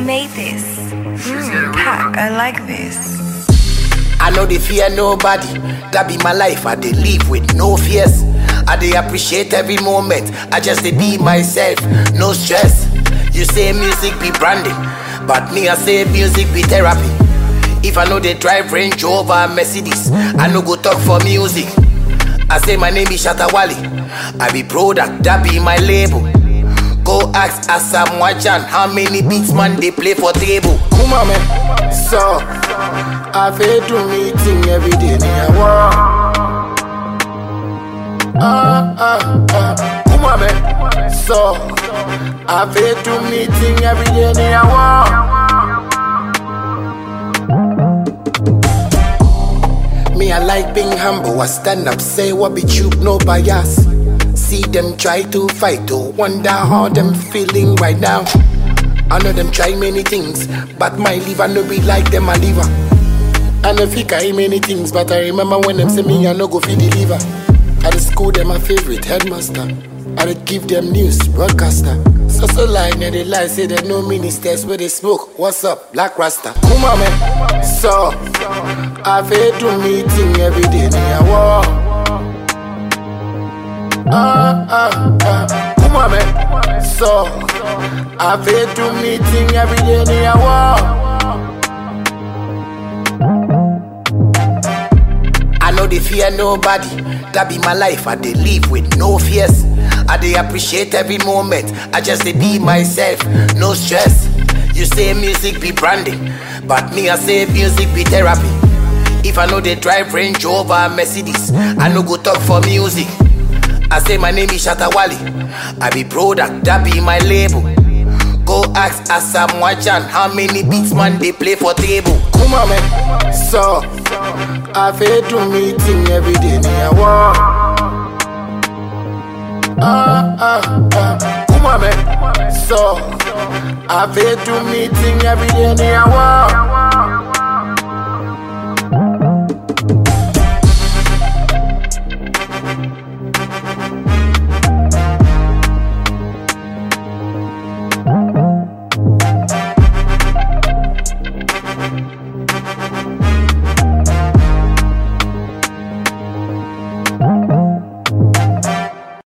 made this? Pack, I like this. I know they fear nobody. That be my life. I dey live with no fears. I dey appreciate every moment. I just dey be myself, no stress. You say music be branding, but me I say music be therapy. If I know they drive Range Rover Mercedes, I no go talk for music. I say my name is Shatawale. I be product, that be my label. Go ask Asam Wachan how many beats man they play for table. Come on, man. So I feel to meeting every day. Come on, man. So I feel to meeting every day. Me, I like being humble. I stand up, say what be true, no bias. See them try to fight, oh, wonder how them feeling right now. I know them try many things, but my liver no be like them a liver. I know fi carry many things, but I remember when them say me I no go fi deliver. I the school them my favorite headmaster. I dey give them news broadcaster. So lie, now they lie, say they no ministers where they smoke. What's up, Black Rasta? Come on, man. So I feel to meeting every day. Come on, man. So I feel to meeting every day. I know they fear nobody. That be my life. I dey live with no fears. I dey appreciate every moment. I just dey be myself, no stress. You say music be branding, but me I say music be therapy. If I know they drive Range Rover Mercedes, I no go talk for music. I say my name is Shatawale. I be product, that be my label. Go ask Asam Wachan how many beats man they play for table. Come on, man. So I feel to meeting every day. Come on, man. So I feel to meeting every day.